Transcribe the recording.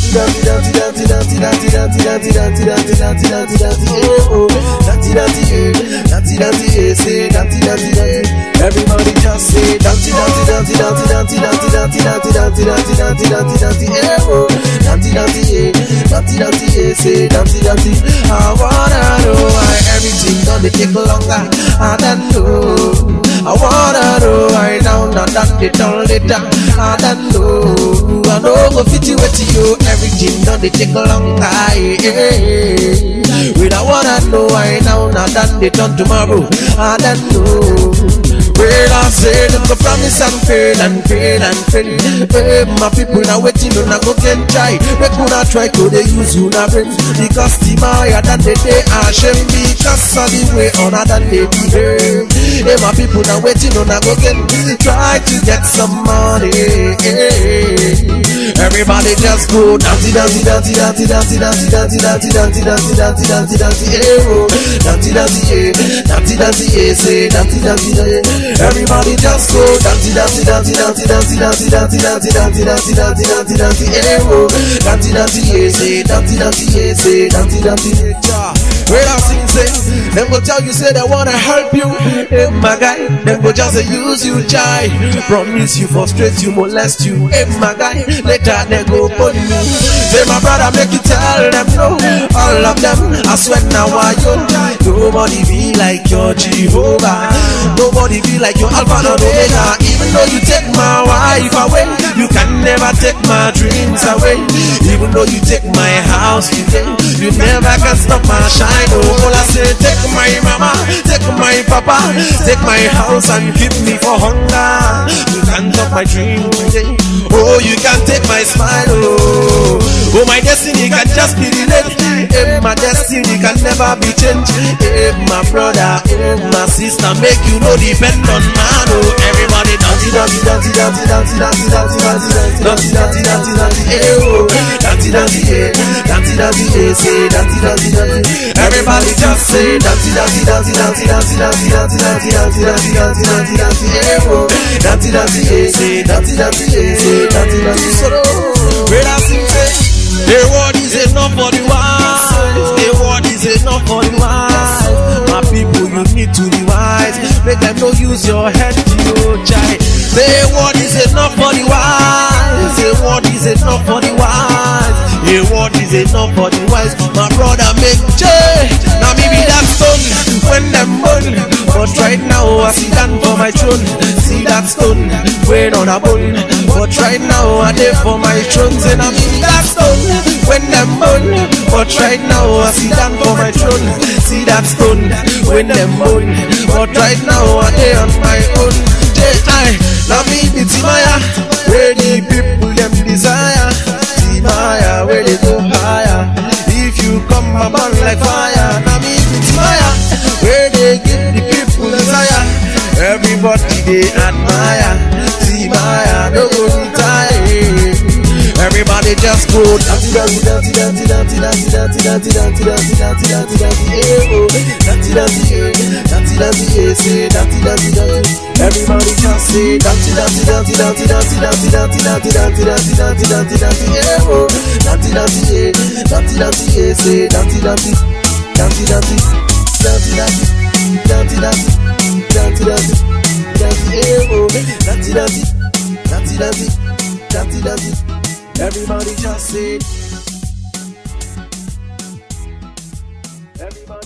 Everybody just say Dante, say Dante. I wanna know why everything gonna take longer. I don't know. I wanna know why now that they done later. I don't know. I know go fit you with you. Everything gonna take longer. Wait, I wanna know why now that they done tomorrow. I don't know. Well, I say them go promise and fail and fail and fail. Hey, my people now waiting on a go can try. They could not try to they use you na brains. Because the higher than the day I shame because of the way on than they behave. Hey, my people now waiting on a go can try to get some money. Everybody just go Dante, Dante, Dante, Dante, Dante, Dante, Dante, Dante, Dante, Dante, Dante, Dante, Dante, Dante, Dante, say Dante, Dante. Everybody just go Dante, Dante, Dante, Dante, Dante, Dante, Dante, Dante, Dante, Dante, Dante, Dante, Dante, Dante, Dante, say Dante, Dante, say Dante, Dante. Where I sing say, them go tell you say they wanna help you. Hey my guy, them go just use you try. Promise you frustrate you, molest you. Hey my guy, later they go put you. Say my brother make you tell them no. All of them, I swear now why you. Nobody be like your Jehovah. Nobody be like your Alpha and Omega. Even though you take my wife away, you can never take my dreams away. Even though you take my house today, you never can stop my shine. Oh, I say take my mama, take my papa, take my house and keep me for hunger. You can't stop my dream today. Oh, you can take my smile. Oh, my destiny can just be delayed. My destiny can never be changed. My brother, my sister, make you no depend on man. Oh, everybody Dante, Dante, Dante, Dante, Dante, Dante, Dante, Dante, Dante, Dante, Dante, Dante, Dante, Dante, say Dante, Dante, Dante. Everybody just say Dante, Dante, Dante, Dante, Dante, Dante, Dante, Dante, Dante, Dante, Dante, Dante, Dante, Dante, say Dante, Dante, say Dante, Dante. Where I sing say, the word is enough for the wise. The word is enough for the wise. My people, you need to be wise. Make them no use your head to your child. The word is enough for the wise. The word is enough for the wise. The word is enough for the wise. My brother make change. Now maybe that's stone when them burn. But right now I sit down for my throne. See that stone weighing on a bone. But right now I there for my throne. Say now maybe that's stone when them burn. But right now I sit down for my throne. See that stone when them burn. But right now I there on my own. J.I. Now me be Timaya, where the people them desire. Timaya, where they go higher. If you come my burn like fire. Now me be Timaya, where they give the people desire. Everybody they admire. Timaya, no go retire. Everybody just go Dante, Dante, Dante, Dante, Dante, Dante, Dante, Dante, Dante, Dante, Dante, Dante, Dante, Dante, say Dante, Dante, Dante. Everybody just say Dante, Dante, Dante, Dante, Dante, Dante, Dante, Dante, Dante, Dante, Dante, Dante, Dante, Dante, Dante, say Dante, Dante, Dante, Dante, Dante, Dante, Dante, Dante, Dante, Dante, Dante, Dante, Dante. Everybody just say. Everybody.